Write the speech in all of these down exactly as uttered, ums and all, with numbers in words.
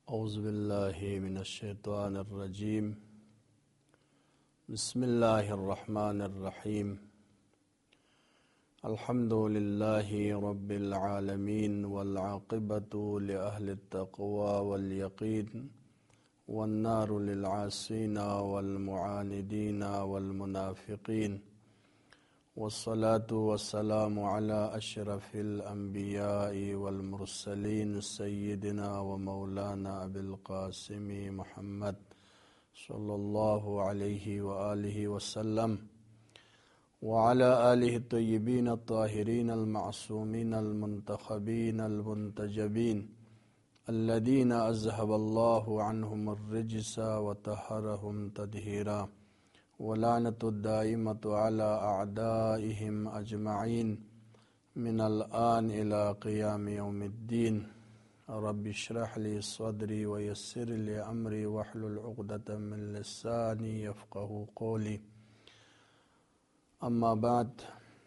اعوذ باللہ من الشیطان الرجیم بسم اللہ الرحمن الرحیم الحمد للہ رب العالمین والعاقبۃ لأہل التقوی والیقین والنار للعاصین والمعاندین والمنافقین والصلاة والسلام علی اشرف الانبیاء والمرسلین سیدنا و مولانا ابی القاسم محمد صلی اللہ علیہ وآلہ وسلم وعلى آلہ الطیبین الطاہرین المعصومین المنتخبین المنتجبین الذین اذهب اللہ عنہم الرجس وطہرہم تطہیرا ولعنۃ الدائمۃ علی اعدائہم اجمعین من الآن الی قیام یوم الدین رب اشرح لی صدری ویسر لی امری واحلل عقدۃ من لسانی یفقہوا قولی اما بعد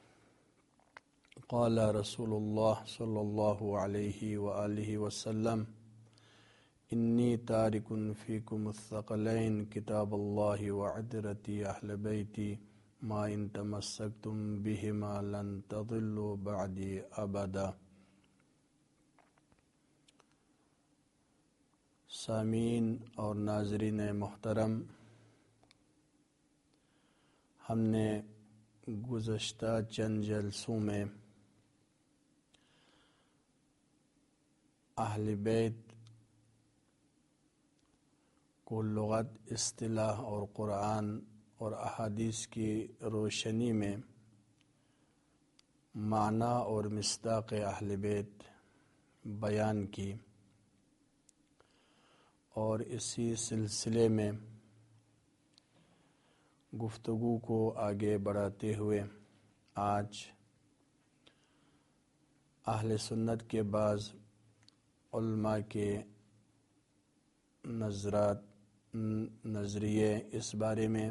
قال رسول اللہ صلی اللہ علیہ وآلہ وسلم انی تارک فیکم الثقلین کتاب اللہ وعترتی اہل بیتی ما ان تمسکتم بہما لن تضلوا بعدی ابدا۔ سامعین اور ناظرین محترم، ہم نے گزشتہ چند جلسوں میں اہل بیت کو لغت، اصطلاح اور قرآن اور احادیث کی روشنی میں معنی اور مصداق اہل بیت بیان کی، اور اسی سلسلے میں گفتگو کو آگے بڑھاتے ہوئے آج اہل سنت کے بعض علماء کے نظرات نظریے اس بارے میں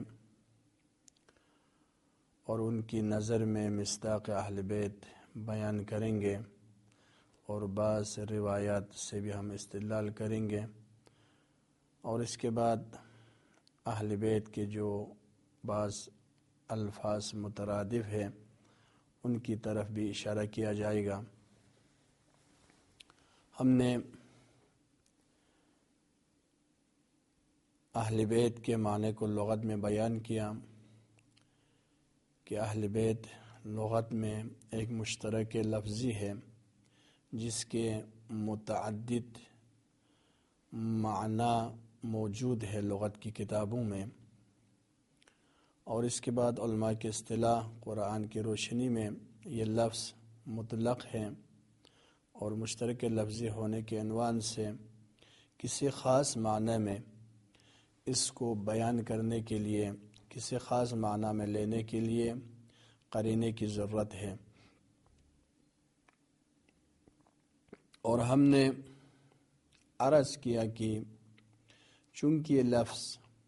اور ان کی نظر میں مصداق اہل بیت بیان کریں گے، اور بعض روایات سے بھی ہم استدلال کریں گے، اور اس کے بعد اہل بیت کے جو بعض الفاظ مترادف ہیں ان کی طرف بھی اشارہ کیا جائے گا۔ ہم نے اہل بیت کے معنی کو لغت میں بیان کیا کہ اہل بیت لغت میں ایک مشترک لفظی ہے جس کے متعدد معنی موجود ہے لغت کی کتابوں میں، اور اس کے بعد علماء کی اصطلاح قرآن کی روشنی میں یہ لفظ مطلق ہے، اور مشترک لفظی ہونے کے عنوان سے کسی خاص معنی میں اس کو بیان کرنے کے لیے، کسی خاص معنی میں لینے کے لیے قرینے کی ضرورت ہے۔ اور ہم نے عرض کیا کہ چونکہ یہ لفظ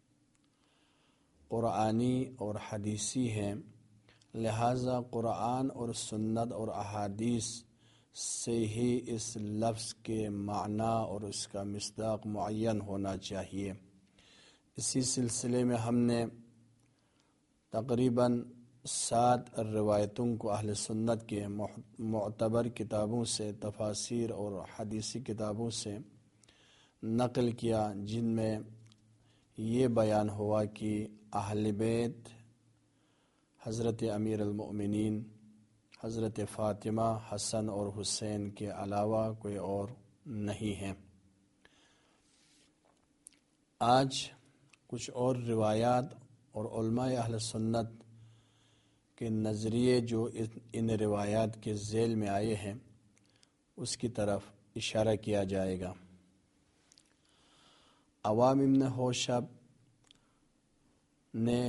قرآنی اور حدیثی ہے، لہٰذا قرآن اور سنت اور احادیث سے ہی اس لفظ کے معنی اور اس کا مصداق معین ہونا چاہیے۔ اسی سلسلے میں ہم نے تقریباً سات روایتوں کو اہل سنت کے معتبر کتابوں سے، تفاسیر اور حدیثی کتابوں سے نقل کیا، جن میں یہ بیان ہوا کہ اہل بیت حضرت امیر المؤمنین حضرت فاطمہ، حسن اور حسین کے علاوہ کوئی اور نہیں ہے۔ آج کچھ اور روایات اور علماء اہل سنت کے نظریے جو ان روایات کے ذیل میں آئے ہیں اس کی طرف اشارہ کیا جائے گا۔ عوام ابن ہوشب نے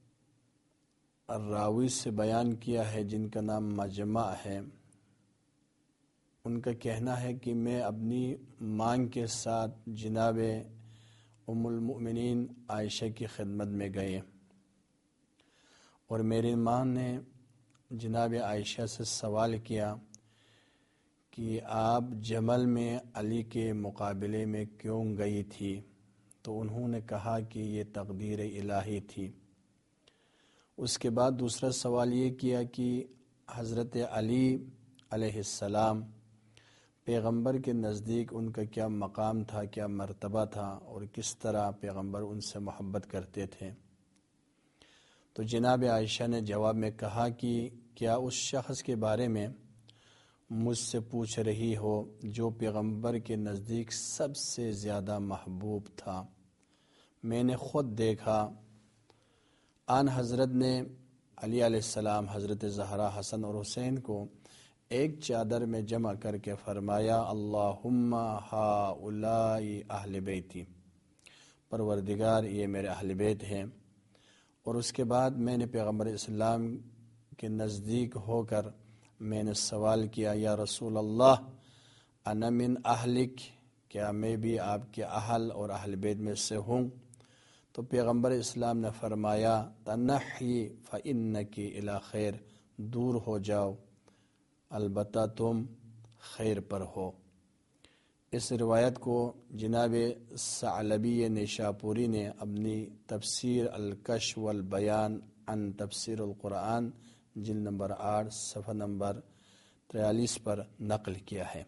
راوی سے بیان کیا ہے جن کا نام مجمع ہے، ان کا کہنا ہے کہ میں اپنی مانگ کے ساتھ جناب ام المؤمنین عائشہ کی خدمت میں گئے، اور میری ماں نے جناب عائشہ سے سوال کیا کہ کہ آپ جمل میں علی کے مقابلے میں کیوں گئی تھی؟ تو انہوں نے کہا کہ یہ تقدیر الہی تھی۔ اس کے بعد دوسرا سوال یہ کیا کہ حضرت علی علیہ السلام پیغمبر کے نزدیک ان کا کیا مقام تھا، کیا مرتبہ تھا، اور کس طرح پیغمبر ان سے محبت کرتے تھے؟ تو جناب عائشہ نے جواب میں کہا کہ کیا اس شخص کے بارے میں مجھ سے پوچھ رہی ہو جو پیغمبر کے نزدیک سب سے زیادہ محبوب تھا؟ میں نے خود دیکھا آن حضرت نے علی علیہ السلام، حضرت زہرا، حسن اور حسین کو ایک چادر میں جمع کر کے فرمایا اللہم ہؤلاء اہل بیتی، پروردگار یہ میرے اہل بیت ہیں۔ اور اس کے بعد میں نے پیغمبر اسلام کے نزدیک ہو کر میں نے سوال کیا یا رسول اللہ انا من اہلک، کیا میں بھی آپ کے اہل اور اہل بیت میں سے ہوں؟ تو پیغمبر اسلام نے فرمایا تنحی فإنک الی خیر، دور ہو جاؤ، البتہ تم خیر پر ہو۔ اس روایت کو جناب ثعلبی نیشاپوری نے اپنی تفسیر الکشف والبیان عن تفسیر القرآن جلد نمبر آٹھ صفحہ نمبر تریالیس پر نقل کیا ہے۔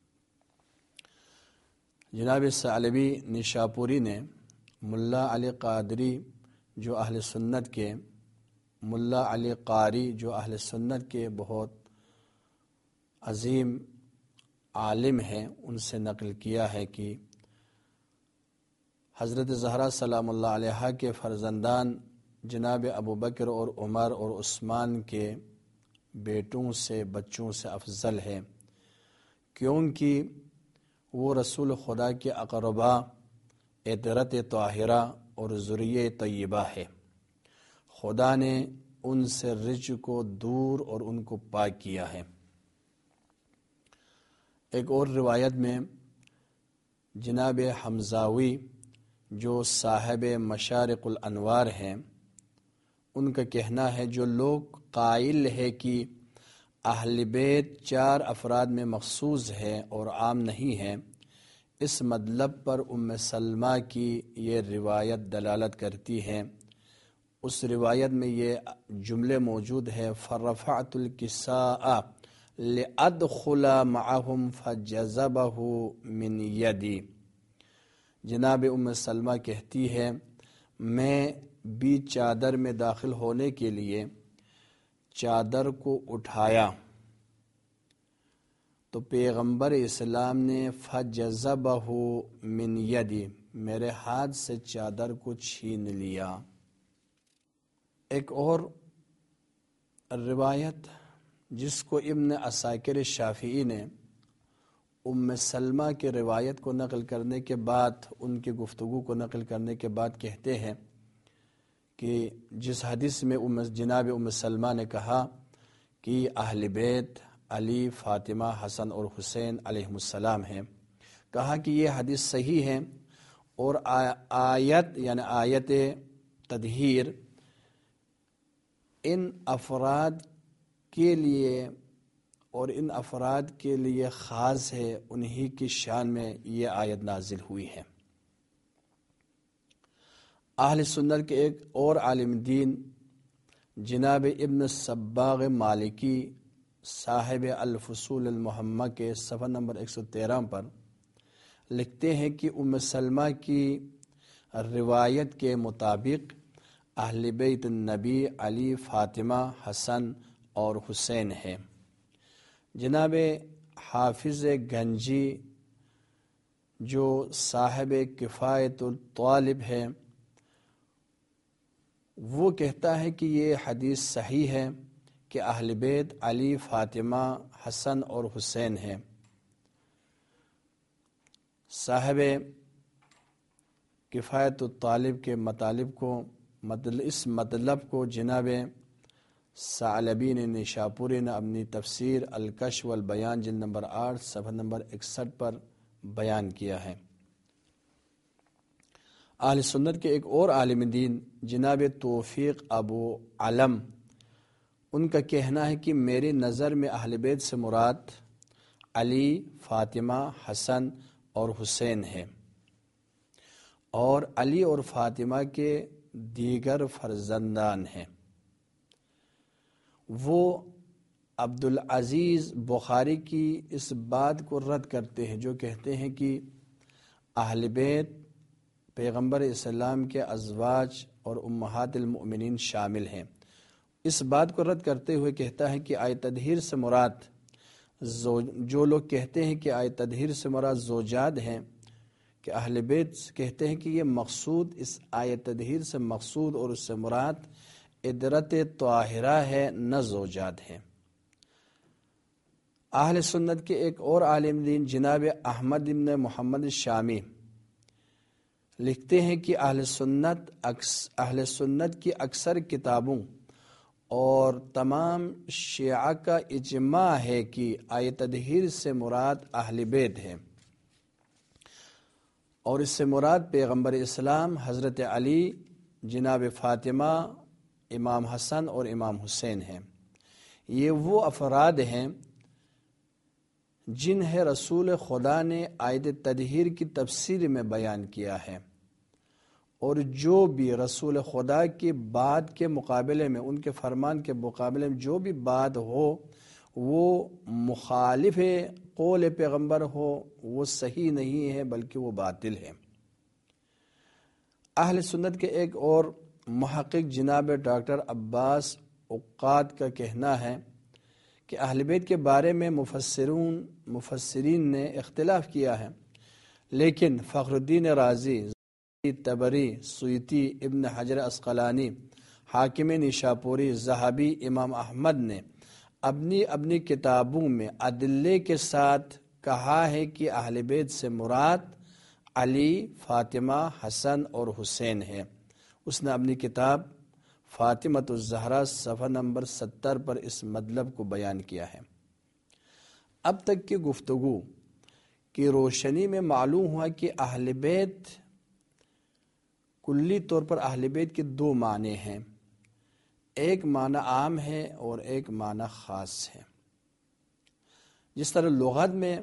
جناب ثعلبی نیشاپوری نے ملا علی قادری جو اہل سنت کے ملا علی قاری جو اہل سنت کے بہت عظیم عالم ہیں، ان سے نقل کیا ہے کہ حضرت زہرا سلام اللہ علیہا کے فرزندان جناب ابوبکر اور عمر اور عثمان کے بیٹوں سے بچوں سے افضل ہے، کیونکہ وہ رسول خدا کے اقربا، عطرت طاہرہ اور ذریہ طیبہ ہے۔ خدا نے ان سے رج کو دور اور ان کو پاک کیا ہے۔ ایک اور روایت میں جناب حمزاوی جو صاحب مشارق الانوار ہیں، ان کا کہنا ہے جو لوگ قائل ہے کہ اہل بیت چار افراد میں مخصوص ہے اور عام نہیں ہے، اس مطلب پر ام سلمہ کی یہ روایت دلالت کرتی ہے۔ اس روایت میں یہ جملے موجود ہے فرفعت الکساء لأدخل معهم فجذبه من یدی، جناب ام سلمہ کہتی ہے میں بھی چادر میں داخل ہونے کے لیے چادر کو اٹھایا تو پیغمبر اسلام نے فجذبہ من یدی، میرے ہاتھ سے چادر کو چھین لیا۔ ایک اور روایت جس کو ابن عساکر شافعی نے ام سلمہ کے روایت کو نقل کرنے کے بعد، ان کی گفتگو کو نقل کرنے کے بعد کہتے ہیں کہ جس حدیث میں ام جناب ام سلمہ نے کہا کہ اہل بیت علی، فاطمہ، حسن اور حسین علیہ السلام ہیں، کہا کہ یہ حدیث صحیح ہے اور آیت یعنی آیت تطہیر ان افراد کے لیے اور ان افراد کے لیے خاص ہے، انہی کی شان میں یہ آیت نازل ہوئی ہے۔ اہل سنت کے ایک اور عالم دین جناب ابن صباغ مالکی صاحب الفصول المحمہ کے صفحہ نمبر ایک سو تیرہ پر لکھتے ہیں کہ ام سلمہ کی روایت کے مطابق اہل بیت النبی علی، فاطمہ، حسن اور حسین ہے۔ جناب حافظ گنجی جو صاحب کفایت الطالب ہے، وہ کہتا ہے کہ یہ حدیث صحیح ہے کہ اہل بیت علی، فاطمہ، حسن اور حسین ہیں۔ صاحب کفایت الطالب کے مطالب کو اس مطلب کو جناب ثعلبی نے نیشاپوری نے اپنی تفسیر الکشف والبیان جلد نمبر آٹھ صفحہ نمبر اکسٹھ پر بیان کیا ہے۔ اہل سنت کے ایک اور عالم دین جناب توفیق ابو علم، ان کا کہنا ہے کہ میری نظر میں اہل بیت سے مراد علی، فاطمہ، حسن اور حسین ہے، اور علی اور فاطمہ کے دیگر فرزندان ہیں۔ وہ عبدالعزیز بخاری کی اس بات کو رد کرتے ہیں جو کہتے ہیں کہ اہل بیت پیغمبر اسلام کے ازواج اور امہات المؤمنین شامل ہیں۔ اس بات کو رد کرتے ہوئے کہتا ہے کہ آیت تطہیر سے مراد جو لوگ کہتے ہیں کہ آیت تطہیر سے مراد زوجات ہیں، کہ اہل بیت کہتے ہیں کہ یہ مقصود اس آیت تطہیر سے مقصود اور اس سے مراد عدرت طاہرہ ہے، نہ زوجات ہیں۔ اہل سنت کے ایک اور عالم دین جناب احمد بن محمد شامی لکھتے ہیں کہ اہل سنت اہل سنت کی اکثر کتابوں اور تمام شیعہ کا اجماع ہے کہ آیت تطہیر سے مراد اہل بیت ہے، اور اس سے مراد پیغمبر اسلام حضرت علی، جناب فاطمہ، امام حسن اور امام حسین ہیں۔ یہ وہ افراد ہیں جنہیں رسول خدا نے آیت تطہیر کی تفسیر میں بیان کیا ہے، اور جو بھی رسول خدا کی بات کے مقابلے میں، ان کے فرمان کے مقابلے میں جو بھی بات ہو وہ مخالف قول پیغمبر ہو، وہ صحیح نہیں ہے بلکہ وہ باطل ہے۔ اہل سنت کے ایک اور محقق جناب ڈاکٹر عباس عقاد کا کہنا ہے کہ اہل بیت کے بارے میں مفسرون مفسرین نے اختلاف کیا ہے، لیکن فخر الدین رازی، طبری، سیوطی، ابن حجر عسقلانی، حاکم نیشاپوری، ذہبی، امام احمد نے اپنی اپنی کتابوں میں ادلے کے ساتھ کہا ہے کہ اہل بیت سے مراد علی، فاطمہ، حسن اور حسین ہے۔ اس نے اپنی کتاب فاطمۃ الزہرا صفحہ نمبر ستر پر اس مطلب کو بیان کیا ہے۔ اب تک کی گفتگو کی روشنی میں معلوم ہوا کہ اہل بیت کلی طور پر اہل بیت کے دو معنی ہیں، ایک معنی عام ہے اور ایک معنی خاص ہے۔ جس طرح لغت میں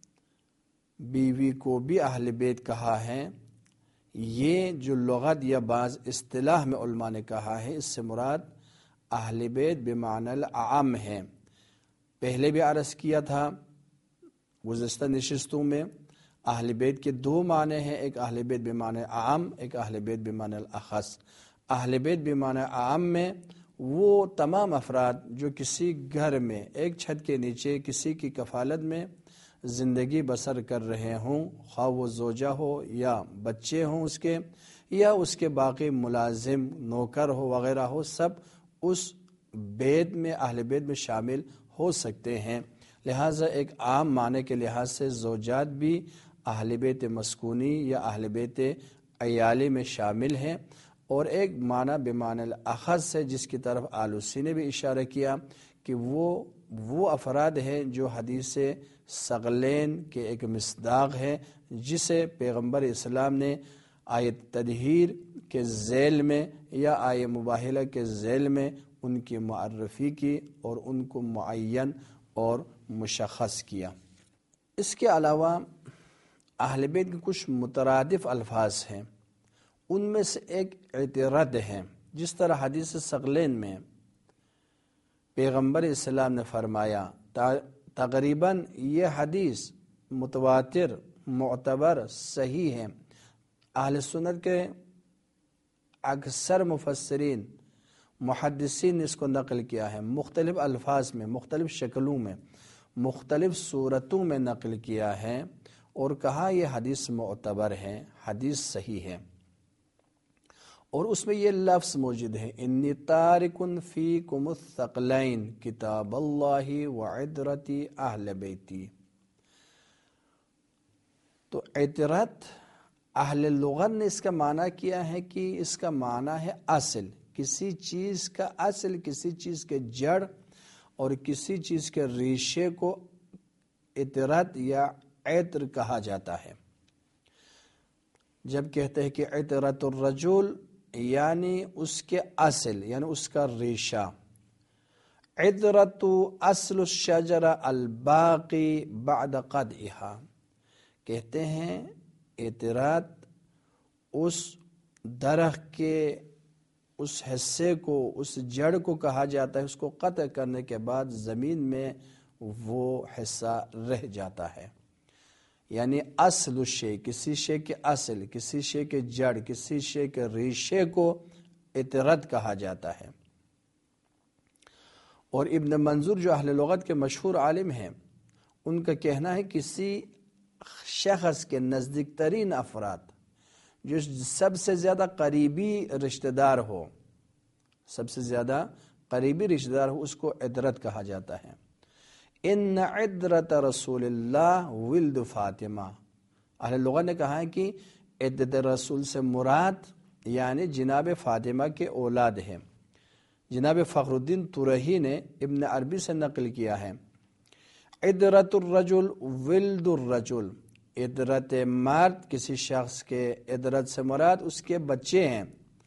بیوی کو بھی اہل بیت کہا ہے، یہ جو لغت یا بعض اصطلاح میں علماء نے کہا ہے، اس سے مراد اہل بیت بمعنی العام ہے۔ پہلے بھی عرض کیا تھا گزشتہ نشستوں میں، اہل بیت کے دو معنی ہیں، ایک اہل بیت بمعنی عام، ایک اہل بیت بمعنی الاخص۔ اہل بیت بمعنی عام میں وہ تمام افراد جو کسی گھر میں ایک چھت کے نیچے کسی کی کفالت میں زندگی بسر کر رہے ہوں، خواہ وہ زوجہ ہو یا بچے ہوں اس کے، یا اس کے باقی ملازم نوکر ہو وغیرہ ہو، سب اس بیت میں اہل بیت میں شامل ہو سکتے ہیں۔ لہٰذا ایک عام معنی کے لحاظ سے زوجات بھی اہل بیت مسکونی یا اہل بیت عیالی میں شامل ہیں، اور ایک معنی بمعنی الاخص ہے جس کی طرف آلوسی نے بھی اشارہ کیا کہ وہ وہ افراد ہیں جو حدیث ثقلین کے ایک مصداق ہے، جسے پیغمبر اسلام نے آیت تطہیر کے ذیل میں یا آیہ مباہلہ کے ذیل میں ان کی معرفی کی اور ان کو معین اور مشخص کیا۔ اس کے علاوہ اہل بیت کے کچھ مترادف الفاظ ہیں، ان میں سے ایک اعتراد ہے۔ جس طرح حدیث ثقلین میں پیغمبر اسلام نے فرمایا، تقریباً یہ حدیث متواتر، معتبر، صحیح ہے۔ اہل سنت کے اکثر مفسرین، محدثین نے اس کو نقل کیا ہے، مختلف الفاظ میں، مختلف شکلوں میں، مختلف صورتوں میں نقل کیا ہے، اور کہا یہ حدیث معتبر ہے، حدیث صحیح ہے۔ اور اس میں یہ لفظ موجود ہے، انی تارک فیکم الثقلین کتاب اللہ وعترتی اہل بیتی۔ تو عترت اہل لغت نے اس کا معنی کیا ہے کہ اس کا معنی ہے اصل، کسی چیز کا اصل، کسی چیز کے جڑ اور کسی چیز کے ریشے کو عترت یا عطر کہا جاتا ہے۔ جب کہتے ہیں کہ عطرت الرجل یعنی اس کے اصل، یعنی اس کا ریشہ، عدرت اصل الشجر الباقی بعد قطعها، کہتے ہیں عطرت اس درخت کے اس حصے کو، اس جڑ کو کہا جاتا ہے، اس کو قطع کرنے کے بعد زمین میں وہ حصہ رہ جاتا ہے۔ یعنی اصل الشے، کسی شے کے اصل، کسی شے کے جڑ، کسی شے کے ریشے کو عطرت کہا جاتا ہے۔ اور ابن منظور جو اہل لغت کے مشہور عالم ہیں، ان کا کہنا ہے کسی شخص کے نزدیک ترین افراد جو سب سے زیادہ قریبی رشتہ دار ہو، سب سے زیادہ قریبی رشتہ دار ہو، اس کو عطرت کہا جاتا ہے۔ ان عطرت رسول اللہ ولد فاطمہ، اہل لغت نے کہا ہے کہ عطرت رسول سے مراد یعنی جناب فاطمہ کے اولاد ہیں۔ جناب فخر الدین ترہی نے ابن عربی سے نقل کیا ہے، عطرت الرجل ولد الرجل، عطرت مرد کسی شخص کے، عطرت سے مراد اس کے بچے ہیں،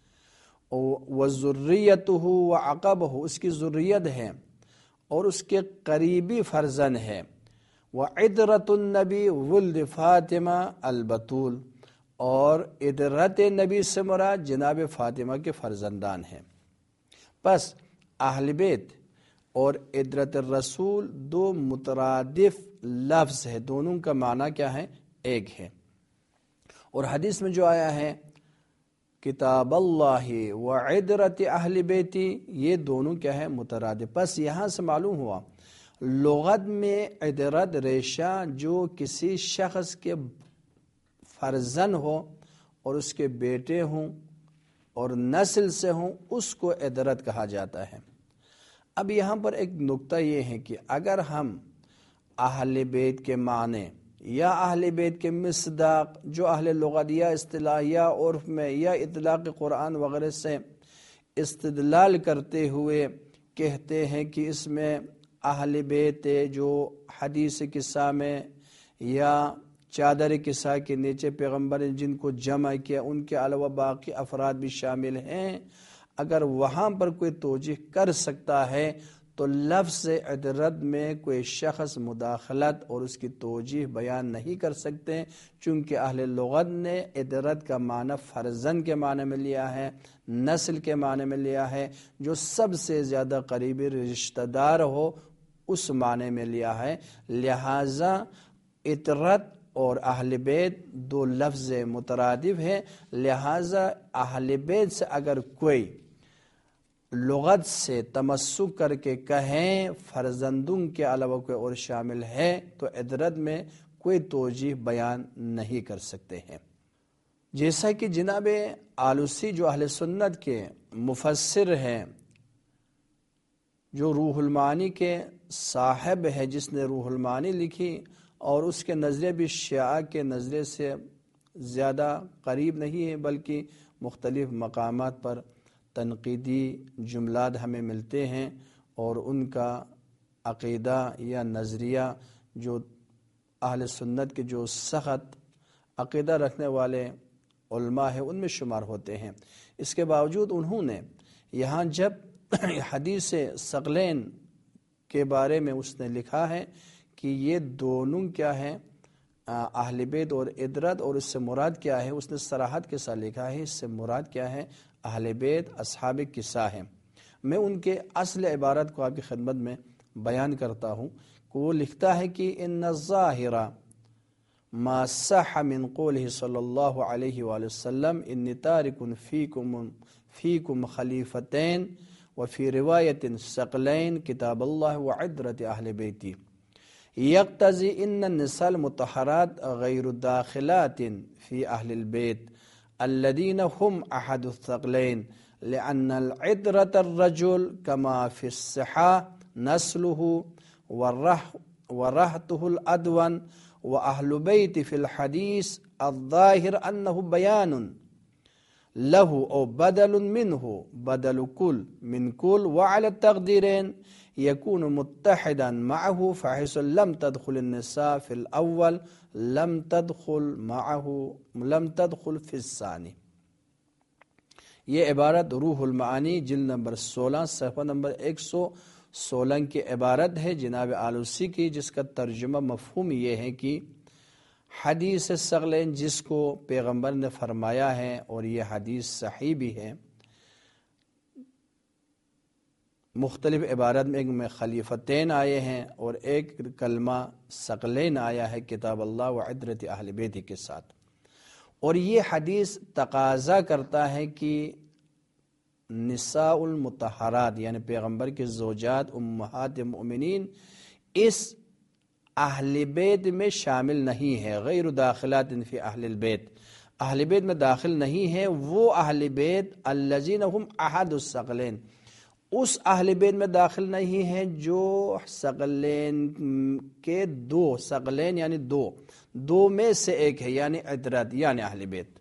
وذریتہ وعقبہ، اس کی ذریت ہے اور اس کے قریبی فرزند ہے، وعطرت النبی ولد فاطمہ البتول، اور عطرت نبی سے مراد جناب فاطمہ کے فرزندان ہیں۔ پس اہل بیت اور عطرت الرسول دو مترادف لفظ ہے، دونوں کا معنی کیا ہے؟ ایک ہے۔ اور حدیث میں جو آیا ہے کتاب اللہ وعطرت اہل بیتی، یہ دونوں کیا ہے؟ مترادف۔ پس یہاں سے معلوم ہوا لغت میں عطرت ریشہ جو کسی شخص کے فرزند ہو اور اس کے بیٹے ہوں اور نسل سے ہوں، اس کو عطرت کہا جاتا ہے۔ اب یہاں پر ایک نکتہ یہ ہے کہ اگر ہم اہل بیت کے معنی یا اہل بیت کے مصداق جو اہل لغت یا اصطلاح یا عرف میں یا اطلاق قرآن وغیرہ سے استدلال کرتے ہوئے کہتے ہیں کہ اس میں اہل بیت جو حدیث قصہ میں یا چادر قصہ کے نیچے پیغمبر نے جن کو جمع کیا ان کے علاوہ باقی افراد بھی شامل ہیں، اگر وہاں پر کوئی توجیہ کر سکتا ہے تو لفظ عطرت میں کوئی شخص مداخلت اور اس کی توجیہ بیان نہیں کر سکتے، چونکہ اہل لغت نے عطرت کا معنی فرزند کے معنی میں لیا ہے، نسل کے معنی میں لیا ہے، جو سب سے زیادہ قریبی رشتہ دار ہو اس معنی میں لیا ہے۔ لہٰذا عطرت اور اہل بیت دو لفظ مترادف ہیں، لہٰذا اہل بیت سے اگر کوئی لغت سے تمسک کر کے کہیں فرزندوں کے علاوہ کوئی اور شامل ہے تو عطرت میں کوئی توجیہ بیان نہیں کر سکتے ہیں۔ جیسا کہ جناب آلوسی جو اہل سنت کے مفسر ہیں، جو روح المعانی کے صاحب ہے، جس نے روح المعانی لکھی اور اس کے نظریے بھی شیعہ کے نظریے سے زیادہ قریب نہیں ہے، بلکہ مختلف مقامات پر تنقیدی جملات ہمیں ملتے ہیں، اور ان کا عقیدہ یا نظریہ جو اہل سنت کے جو سخت عقیدہ رکھنے والے علماء ہیں ان میں شمار ہوتے ہیں۔ اس کے باوجود انہوں نے یہاں جب حدیث ثقلین کے بارے میں اس نے لکھا ہے کہ یہ دونوں کیا ہے؟ اہل بیت اور عطرت، اور اس سے مراد کیا ہے؟ اس نے صراحت کے ساتھ لکھا ہے اس سے مراد کیا ہے؟ اہل بیت اصحاب قصہ ہیں۔ میں ان کے اصل عبارت کو آپ کی خدمت میں بیان کرتا ہوں کہ وہ لکھتا ہے کہ ان الظاہر ما صح من قوله صلی اللہ علیہ وآلہ وسلم انی تارک فیکم فیکم خلیفتین وفی روایت ثقلین کتاب اللہ وعطرت اہل بیتی یقتضی ان النساء المطہرات غیر داخلات فی اہل البیت الذین هم احد الثقلین لأن العطرة الرجل كما في الصحة نسله ورحته الأدون وأهل بيت في الحديث الظاهر أنه بيان له أو بدل منه بدل كل من كل، وعلى التقديرين يكون متحدا معه فحيث لم تدخل النساء في الأول لم تدخل معه لم تدخل في الثاني۔ یہ عبارت روح المعانی جلد نمبر سولہ صفحہ نمبر ایک سو سولنگ کی عبارت ہے جناب آلوسی کی، جس کا ترجمہ مفہوم یہ ہے کہ حدیث ثقلین جس کو پیغمبر نے فرمایا ہے، اور یہ حدیث صحیح بھی ہے، مختلف عبارت میں ایک میں خلیفتین آئے ہیں اور ایک کلمہ ثقلین آیا ہے کتاب اللہ و عترت اہل بیت کے ساتھ، اور یہ حدیث تقاضا کرتا ہے کہ نساء المطہرات یعنی پیغمبر کے زوجات امہات المؤمنین اس اہل بیت میں شامل نہیں ہے، غیر داخلات فی اہل البیت، اہل بیت میں داخل نہیں ہے، وہ اہل بیت الذین هم احد الثقلین، اس اہل بیت میں داخل نہیں ہے جو ثقلین کے دو، ثقلین یعنی دو دو میں سے ایک ہے، یعنی عترت یعنی اہل بیت۔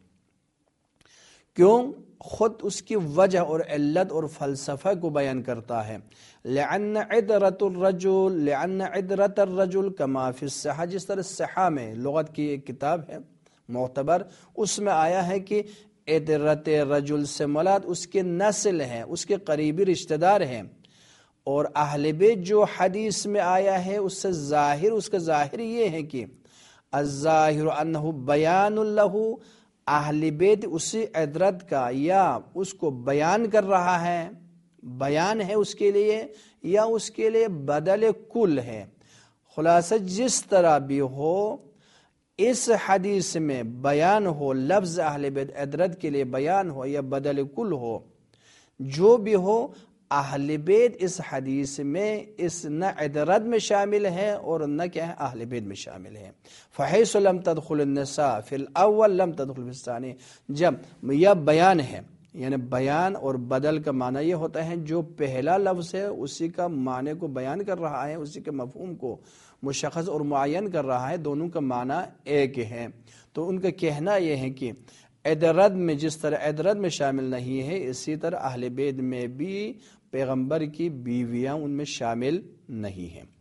کیوں؟ خود اس کی وجہ اور علت اور فلسفہ کو بیان کرتا ہے، لأن عدرت الرجل لأن عدرت الرجل کما فی الصحہ، جس طرح صحہ میں لغت کی ایک کتاب ہے معتبر، اس میں آیا ہے کہ عدرت رجل سے مراد اس کے نسل ہے، اس کے قریبی رشتہ دار ہیں، اور اہل بیت جو حدیث میں آیا ہے اس سے ظاہر اس کا ظاہر یہ ہے کہ الظاہر انہ بیان لہ، اہل بیت اسی عدرت کا یا اس کو بیان کر رہا ہے، بیان ہے اس کے لیے یا اس کے لیے بدل کل ہے۔ خلاصہ جس طرح بھی ہو اس حدیث میں بیان ہو، لفظ اہل بیت عدرت کے لیے بیان ہو یا بدل کل ہو، جو بھی ہو اہل بیت اس حدیث میں اس نہ عدرت میں شامل ہے اور نہ کیا ہے اہل بیت میں شامل ہے۔ فحیث لم تدخل النساء فی الاول لم تدخل فی الثانی، جب یہ بیان ہے یعنی بیان اور بدل کا معنی یہ ہوتا ہے جو پہلا لفظ ہے اسی کا معنی کو بیان کر رہا ہے، اسی کے مفہوم کو مشخص اور معین کر رہا ہے، دونوں کا معنی ایک ہے۔ تو ان کا کہنا یہ ہے کہ عدرت میں جس طرح عدرت میں شامل نہیں ہے، اسی طرح اہل بیت میں بھی پیغمبر کی بیویاں ان میں شامل نہیں ہیں۔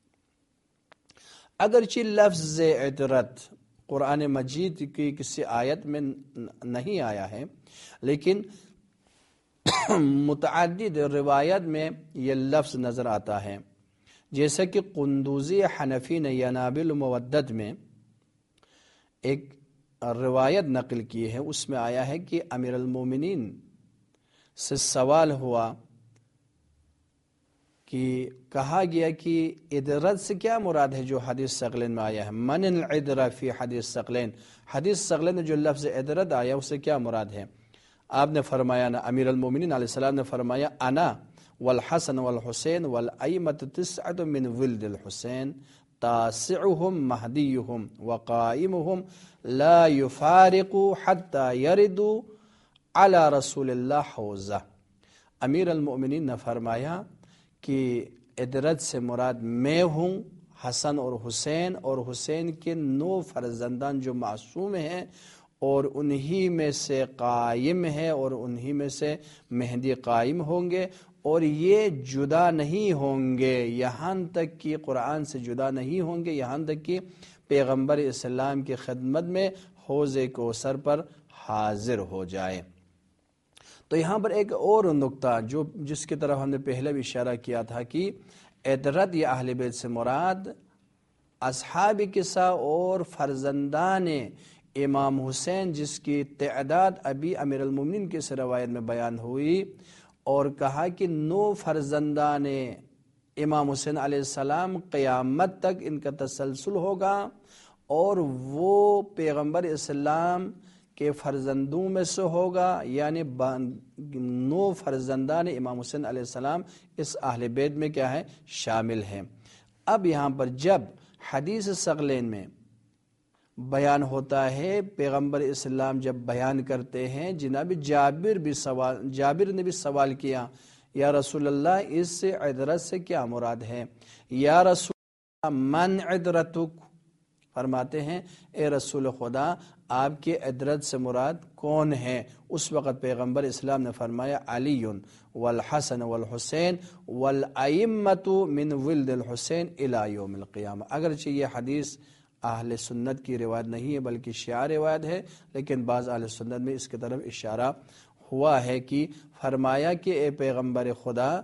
اگرچہ لفظ عدرت قرآن مجید کی کسی آیت میں نہیں آیا ہے، لیکن متعدد روایت میں یہ لفظ نظر آتا ہے، جیسا کہ قندوزی حنفی نے ینابل مودت میں ایک روایت نقل کی ہے، اس میں آیا ہے کہ امیر المومنین سے سوال ہوا کہ کہا گیا کہ عدرت سے کیا مراد ہے جو حدیث ثقلین میں آیا ہے، من العدرہ فی حدیث ثقلین، حدیث ثقلین میں جو لفظ عدرت آیا اس سے کیا مراد ہے؟ آپ نے فرمایا نا، امیر المومنین علیہ السلام نے فرمایا انا والحسن والحسین والائمۃ تسعۃ من ولد الحسین تاسعهم مہدیهم وقائمهم لا یفارق حتی یردوا علی رسول اللہ حوزہ۔ امیر المؤمنین نے فرمایا کہ عدرت سے مراد میں ہوں، حسن اور حسین اور حسین کے نو فرزندان جو معصوم ہیں اور انہی میں سے قائم ہے اور انہی میں سے مہدی قائم ہوں گے، اور یہ جدا نہیں ہوں گے یہاں تک کہ قرآن سے جدا نہیں ہوں گے، یہاں تک کہ پیغمبر اسلام کی خدمت میں حوض کوثر پر حاضر ہو جائے۔ تو یہاں پر ایک اور نقطہ جو جس کی طرف ہم نے پہلے بھی اشارہ کیا تھا کہ عدرت یا اہل بیت سے مراد اصحاب قصہ اور فرزندان امام حسین جس کی تعداد ابھی امیر المومنین کی اس روایت میں بیان ہوئی، اور کہا کہ نو فرزندان امام حسین علیہ السلام قیامت تک ان کا تسلسل ہوگا، اور وہ پیغمبر اسلام کے فرزندوں میں سے ہوگا، یعنی نو فرزندان امام حسین علیہ السلام اس اہل بیت میں کیا ہے شامل ہیں۔ اب یہاں پر جب حدیث ثقلین میں بیان ہوتا ہے، پیغمبر اسلام جب بیان کرتے ہیں، جناب جابر بھی سوال جابر نے بھی سوال کیا، یا رسول اللہ اس سے عدرت سے کیا مراد ہے؟ یا رسول اللہ من عدرتک، فرماتے ہیں اے رسول خدا آپ کی عدرت سے مراد کون ہے؟ اس وقت پیغمبر اسلام نے فرمایا علی والحسن والحسین والائمۃ من ولد الحسین الی یوم القیامہ۔ اگرچہ یہ حدیث اہل سنت کی روایت نہیں ہے بلکہ شیعہ روایت ہے، لیکن بعض اہل سنت میں اس کی طرف اشارہ ہوا ہے کہ فرمایا کہ اے پیغمبر خدا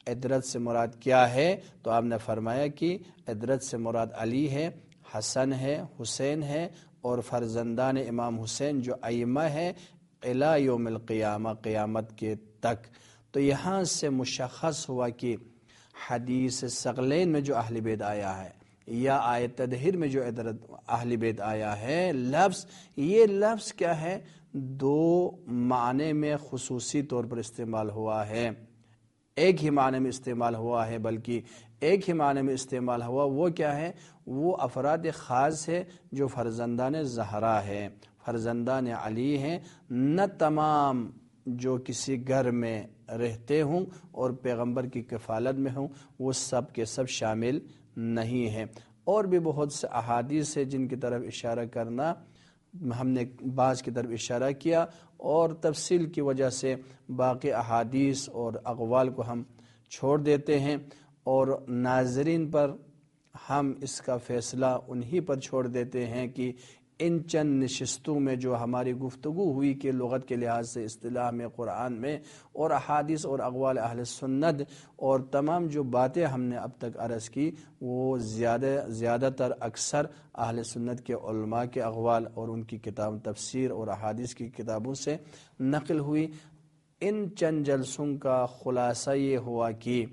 عدرت سے مراد کیا ہے؟ تو آپ نے فرمایا کہ عدرت سے مراد علی ہے، حسن ہے، حسین ہے، اور فرزندان امام حسین جو ائمہ ہے الی یوم القیامہ، قیامت کے تک۔ تو یہاں سے مشخص ہوا کہ حدیث ثقلین میں جو اہل بیت آیا ہے یا آیت تطہیر میں جو عدرت اہل بیت آیا ہے لفظ، یہ لفظ کیا ہے؟ دو معنی میں خصوصی طور پر استعمال ہوا ہے، ایک ہی معنی میں استعمال ہوا ہے، بلکہ ایک ہی معنی میں استعمال ہوا۔ وہ کیا ہے؟ وہ افراد خاص ہے جو فرزندان زہرا ہے، فرزندان علی ہیں، نہ تمام جو کسی گھر میں رہتے ہوں اور پیغمبر کی کفالت میں ہوں وہ سب کے سب شامل نہیں ہیں۔ اور بھی بہت سے احادیث ہیں جن کی طرف اشارہ کرنا، ہم نے بعض کی طرف اشارہ کیا، اور تفصیل کی وجہ سے باقی احادیث اور اقوال کو ہم چھوڑ دیتے ہیں، اور ناظرین پر ہم اس کا فیصلہ انہی پر چھوڑ دیتے ہیں کہ ان چند نشستوں میں جو ہماری گفتگو ہوئی کہ لغت کے لحاظ سے اصطلاح میں، قرآن میں، اور احادیث اور اقوال اہل سنت، اور تمام جو باتیں ہم نے اب تک عرض کی وہ زیادہ زیادہ تر اکثر اہل سنت کے علماء کے اقوال اور ان کی کتاب تفسیر اور احادیث کی کتابوں سے نقل ہوئی۔ ان چند جلسوں کا خلاصہ یہ ہوا کہ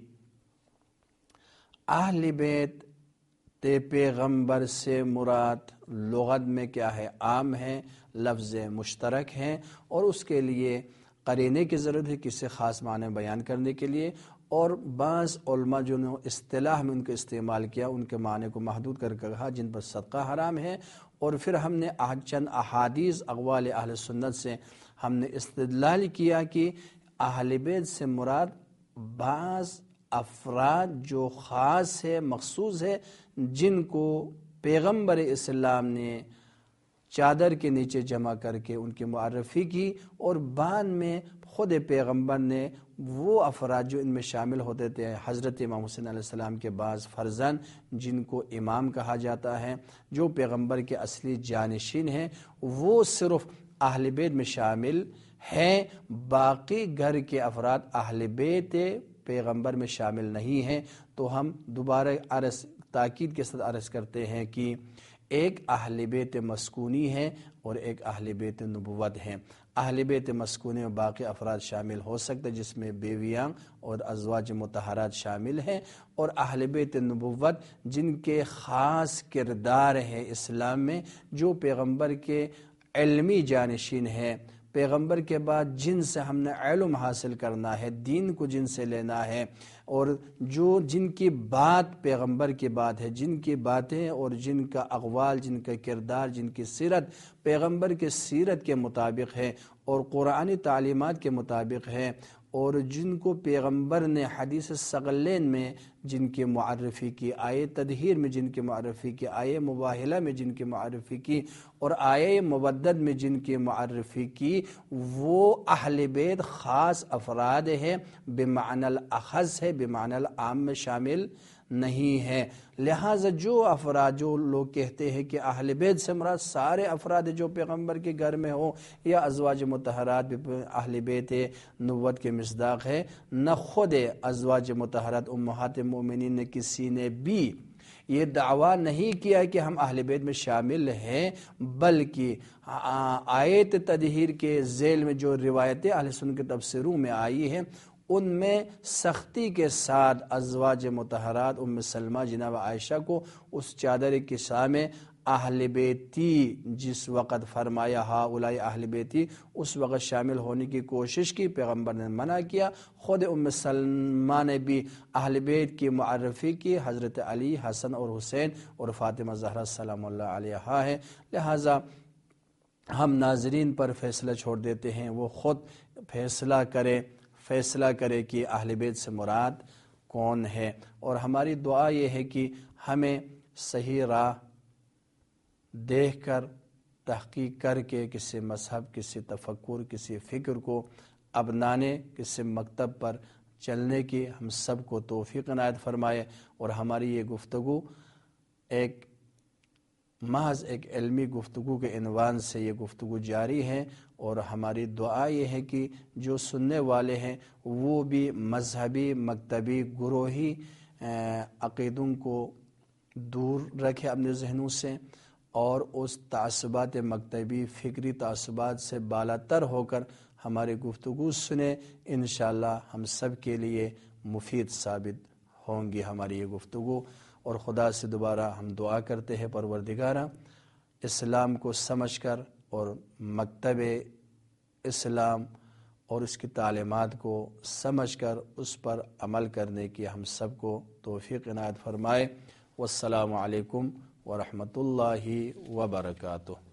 اہل بیت تے پیغمبر سے مراد لغت میں کیا ہے؟ عام ہے، لفظ مشترک ہیں، اور اس کے لیے قرینے کی ضرورت ہے کسی خاص معنی بیان کرنے کے لیے، اور بعض علماء جو نے اصطلاح میں ان کا استعمال کیا ان کے معنی کو محدود کر کے کہا جن پر صدقہ حرام ہے۔ اور پھر ہم نے چند احادیث اقوال اہل سنت سے ہم نے استدلال کیا کہ اہل بیت سے مراد بعض افراد جو خاص ہے، مخصوص ہے، جن کو پیغمبر اسلام نے چادر کے نیچے جمع کر کے ان کی معرفی کی، اور بعد میں خود پیغمبر نے وہ افراد جو ان میں شامل ہوتے تھے، حضرت امام حسین علیہ السلام کے بعض فرزند جن کو امام کہا جاتا ہے، جو پیغمبر کے اصلی جانشین ہیں، وہ صرف اہل بیت میں شامل ہیں، باقی گھر کے افراد اہل بیت پیغمبر میں شامل نہیں ہیں۔ تو ہم دوبارہ عرض تاکید کے ساتھ عرض کرتے ہیں کہ ایک اہل بیت مسکونی ہے اور ایک اہل بیت نبوت ہے۔ اہل بیت مسکونی میں باقی افراد شامل ہو سکتے جس میں بیویاں اور ازواج مطہرات شامل ہیں، اور اہل بیت نبوت جن کے خاص کردار ہے اسلام میں، جو پیغمبر کے علمی جانشین ہیں، پیغمبر کے بعد جن سے ہم نے علم حاصل کرنا ہے، دین کو جن سے لینا ہے، اور جو جن کی بات پیغمبر کی بات ہے، جن کی باتیں اور جن کا اقوال، جن کا کردار، جن کی سیرت پیغمبر کے سیرت کے مطابق ہے اور قرآنی تعلیمات کے مطابق ہے، اور جن کو پیغمبر نے حدیث ثقلین میں جن کی معرفی کی، آیے تطہیر میں جن کی معرفی کی، آیے مباہلہ میں جن کی معرفی کی، اور آیے مبدد میں جن کی معرفی کی، وہ اہل بیت خاص افراد ہیں، بمعنی الاخذ ہے، بمعنی العام میں شامل نہیں ہے۔ لہٰذا جو افراد، جو لوگ کہتے ہیں کہ اہل بیت سے مراد سارے افراد جو پیغمبر کے گھر میں ہوں یا ازواج مطہرات بھی اہل بیت نبوت کے مصداق ہے، نہ خود ازواج مطہرات امہات مومنین نے کسی نے بھی یہ دعویٰ نہیں کیا کہ ہم اہل بیت میں شامل ہیں، بلکہ آیت تطہیر کے ذیل میں جو روایتیں اہل سنت کے تفسیروں میں آئی ہیں ان میں سختی کے ساتھ ازواج مطہرات ام سلمہ جناب عائشہ کو اس چادر کے سامنے اہل بیتی جس وقت فرمایا ہؤلاء اہل بیتی، اس وقت شامل ہونے کی کوشش کی، پیغمبر نے منع کیا۔ خود ام سلمہ نے بھی اہل بیت کی معرفی کی، حضرت علی، حسن اور حسین اور فاطمہ زہرا سلام اللہ علیہا ہے۔ لہٰذا ہم ناظرین پر فیصلہ چھوڑ دیتے ہیں، وہ خود فیصلہ کرے فیصلہ کرے کہ اہل بیت سے مراد کون ہے، اور ہماری دعا یہ ہے کہ ہمیں صحیح راہ دیکھ کر، تحقیق کر کے کسی مذہب، کسی تفکر، کسی فکر کو اپنانے، کسی مکتب پر چلنے کی ہم سب کو توفیق عنایت فرمائے، اور ہماری یہ گفتگو ایک محض ایک علمی گفتگو کے عنوان سے یہ گفتگو جاری ہے، اور ہماری دعا یہ ہے کہ جو سننے والے ہیں وہ بھی مذہبی مکتبی گروہی عقیدوں کو دور رکھے اپنے ذہنوں سے، اور اس تعصبات مکتبی فکری تعصبات سے بالا تر ہو کر ہماری گفتگو سنیں۔ انشاءاللہ ہم سب کے لیے مفید ثابت ہوں گی ہماری یہ گفتگو۔ اور خدا سے دوبارہ ہم دعا کرتے ہیں پروردگارہ اسلام کو سمجھ کر اور مکتب اسلام اور اس کی تعلیمات کو سمجھ کر اس پر عمل کرنے کی ہم سب کو توفیق عنایت فرمائے۔ والسلام علیکم ورحمۃ اللہ وبرکاتہ۔